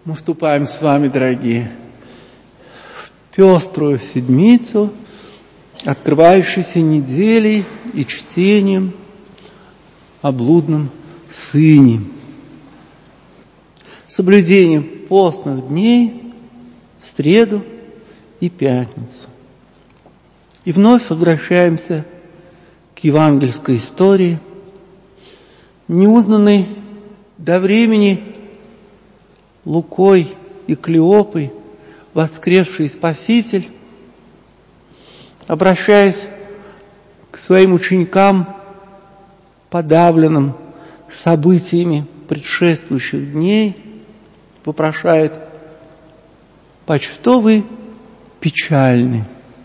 Мы вступаем с вами, дорогие, в пеструю седмицу, открывающуюся неделей и чтением о блудном сыне, соблюдением постных дней в среду и пятницу. И вновь возвращаемся к евангельской истории, неузнанной до времени Лукой и Клеопой воскресший Спаситель, обращаясь к своим ученикам, подавленным событиями предшествующих дней, вопрошает: «Почто вы печальны?»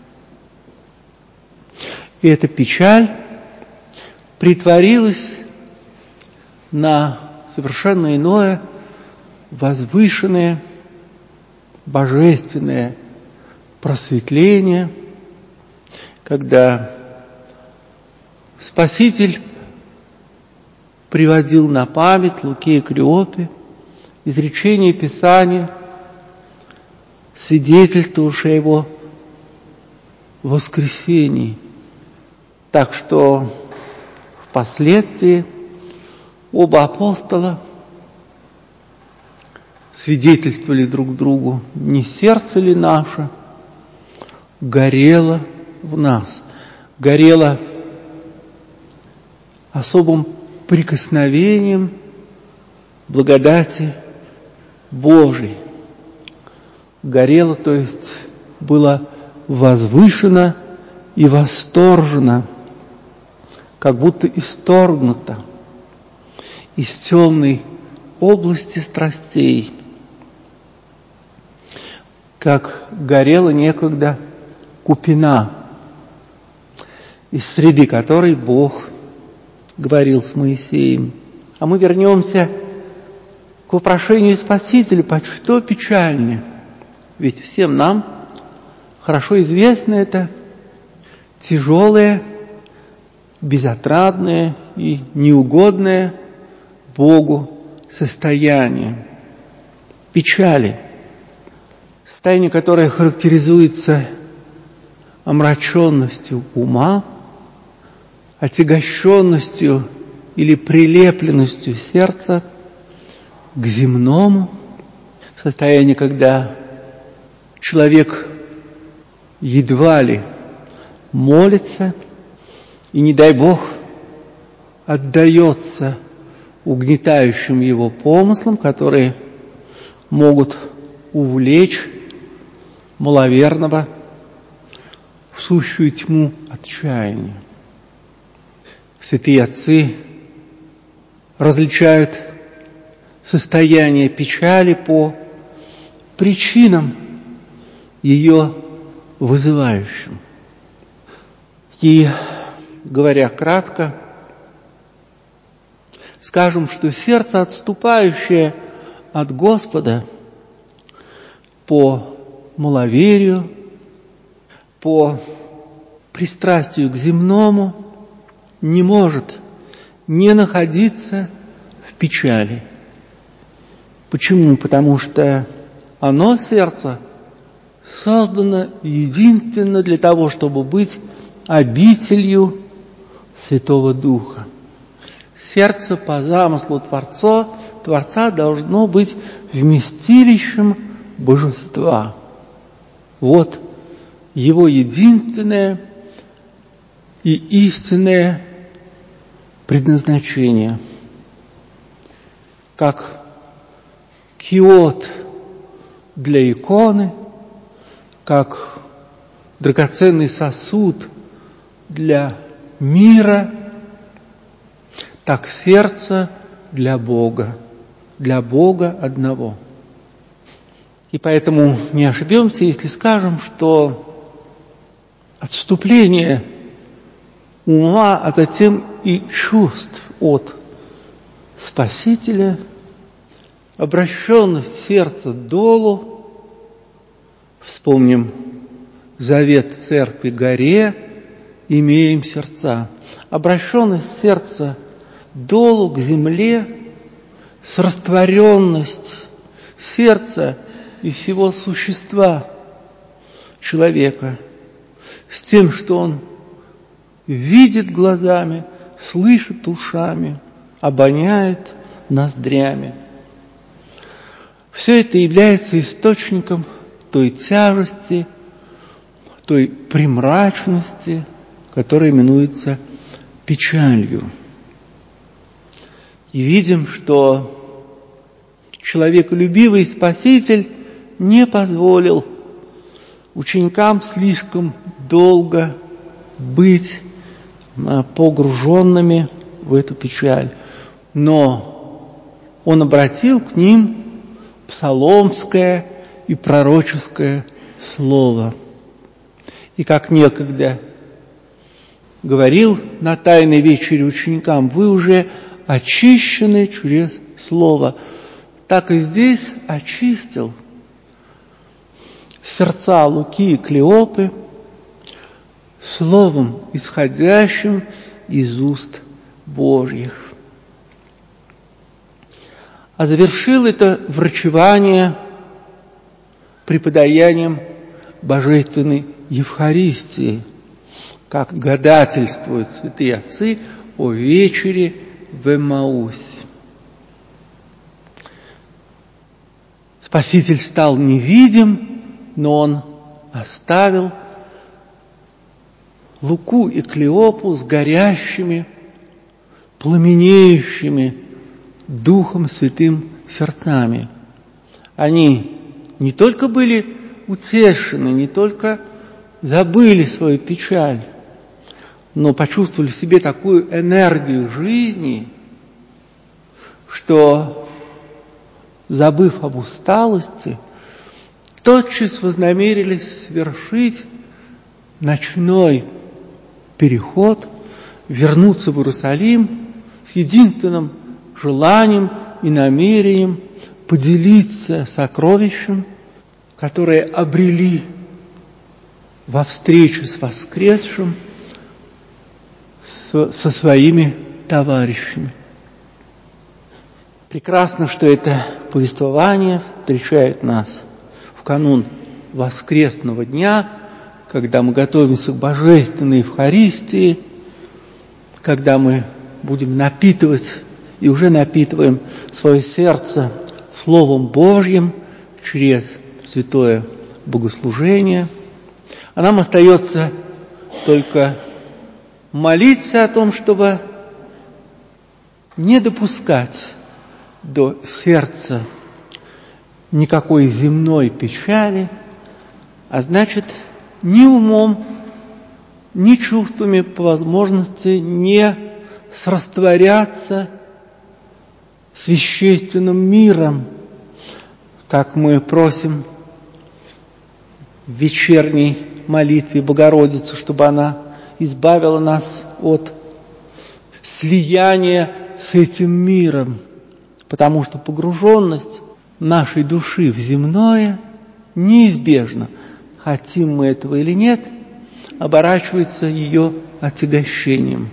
И эта печаль притворилась на совершенно иное, возвышенное, божественное просветление, когда Спаситель приводил на память Луке и Клеопе изречение Писания, свидетельствовавшее его воскресении. Так что впоследствии оба апостола свидетельствовали друг другу: не сердце ли наше горело в нас, горело особым прикосновением благодати Божией. Горело, то есть было возвышено и восторжено, как будто исторгнуто из темной области страстей, как горела некогда купина, из среды которой Бог говорил с Моисеем. А мы вернемся к вопрошению Спасителя: почто печальны? Ведь всем нам хорошо известно это тяжелое, безотрадное и неугодное Богу состояние печали, состояние, которое характеризуется омраченностью ума, отягощенностью или прилепленностью сердца к земному, состояние, когда человек едва ли молится и, не дай Бог, отдается угнетающим его помыслам, которые могут увлечь маловерного в сущую тьму отчаяния. Святые отцы различают состояние печали по причинам ее вызывающим. И, говоря кратко, скажем, что сердце, отступающее от Господа по маловерию, по пристрастию к земному, не может не находиться в печали. Почему? Потому что оно, сердце, создано единственно для того, чтобы быть обителью Святого Духа. Сердце по замыслу Творца должно быть вместилищем Божества. Вот его единственное и истинное предназначение. Как киот для иконы, как драгоценный сосуд для мира, так сердце для Бога одного. И поэтому не ошибемся, если скажем, что отступление ума, а затем и чувств от Спасителя, обращенность сердца долу, вспомним завет церкви горе, имеем сердца, обращенность сердца долу к земле, с растворенность, с сердца и всего существа человека, с тем, что он видит глазами, слышит ушами, обоняет ноздрями. Все это является источником той тяжести, той премрачности, которая именуется печалью. И видим, что человеколюбивый Спаситель не позволил ученикам слишком долго быть погруженными в эту печаль. Но Он обратил к ним псаломское и пророческое слово. И как некогда говорил на Тайной вечере ученикам: вы уже очищены через слово. Так и здесь очистил сердца Луки и Клеопы словом, исходящим из уст Божьих. А завершил это врачевание преподаянием Божественной Евхаристии, как гадательствуют святые отцы о вечере в Эммаусе. Спаситель стал невидим, но Он оставил Луку и Клеопу с горящими, пламенеющими Духом Святым сердцами. Они не только были утешены, не только забыли свою печаль, но почувствовали в себе такую энергию жизни, что, забыв об усталости, тотчас вознамерились совершить ночной переход, вернуться в Иерусалим с единственным желанием и намерением поделиться сокровищем, которое обрели во встрече с воскресшим со своими товарищами. Прекрасно, что это повествование встречает нас в канун воскресного дня, когда мы готовимся к Божественной Евхаристии, когда мы будем напитывать и уже напитываем свое сердце Словом Божьим через святое богослужение. А нам остается только молиться о том, чтобы не допускать до сердца никакой земной печали, а значит, ни умом, ни чувствами по возможности не срастворяться с вещественным миром, как мы просим в вечерней молитве Богородицы, чтобы она избавила нас от слияния с этим миром, потому что погруженность нашей души в земное неизбежно, хотим мы этого или нет, оборачивается ее отягощением.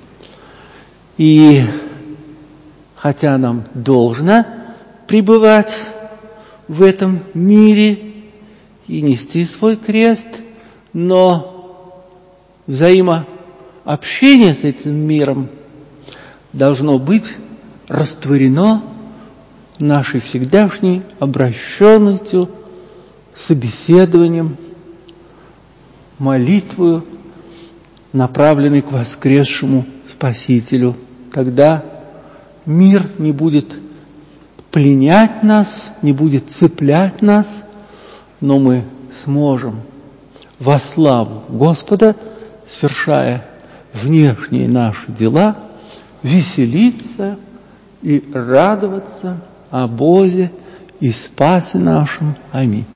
И хотя нам должно пребывать в этом мире и нести свой крест, но взаимообщение с этим миром должно быть растворено нашей всегдашней обращенностью, собеседованием, молитвою, направленной к воскресшему Спасителю. Тогда мир не будет пленять нас, не будет цеплять нас, но мы сможем во славу Господа, совершая внешние наши дела, веселиться и радоваться о Боге и Спасе нашем. Аминь.